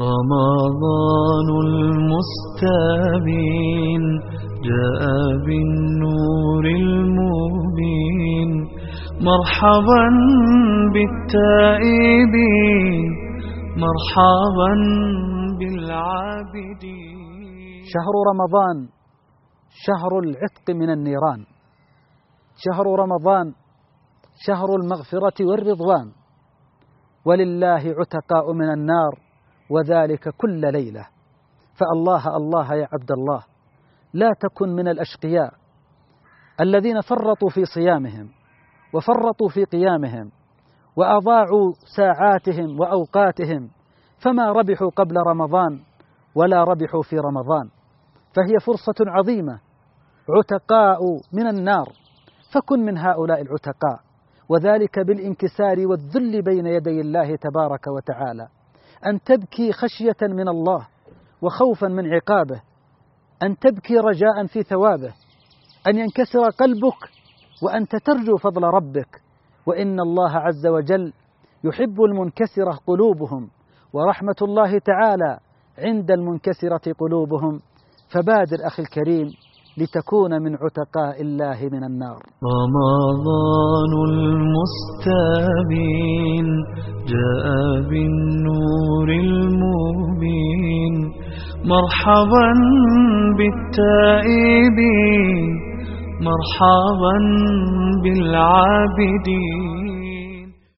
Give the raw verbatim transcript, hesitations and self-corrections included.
رمضان المستبين جاء بالنور المبين، مرحبا بالتائبين، مرحبا بالعابدين. شهر رمضان شهر العتق من النيران، شهر رمضان شهر المغفرة والرضوان، ولله عتقاء من النار وذلك كل ليلة. فالله الله يا عبد الله، لا تكن من الأشقياء الذين فرطوا في صيامهم وفرطوا في قيامهم وأضاعوا ساعاتهم وأوقاتهم، فما ربحوا قبل رمضان ولا ربحوا في رمضان. فهي فرصة عظيمة، عتقاء من النار، فكن من هؤلاء العتقاء، وذلك بالانكسار والذل بين يدي الله تبارك وتعالى، أن تبكي خشية من الله وخوفا من عقابه، أن تبكي رجاء في ثوابه، أن ينكسر قلبك وأنت ترجو فضل ربك. وإن الله عز وجل يحب المنكسرة قلوبهم، ورحمة الله تعالى عند المنكسرة قلوبهم. فبادر أخي الكريم لتكون من عتقاء الله من النار. رمضان المستبين جاء بالنور المبين، مرحبا بالتائبين، مرحبا بالعابدين.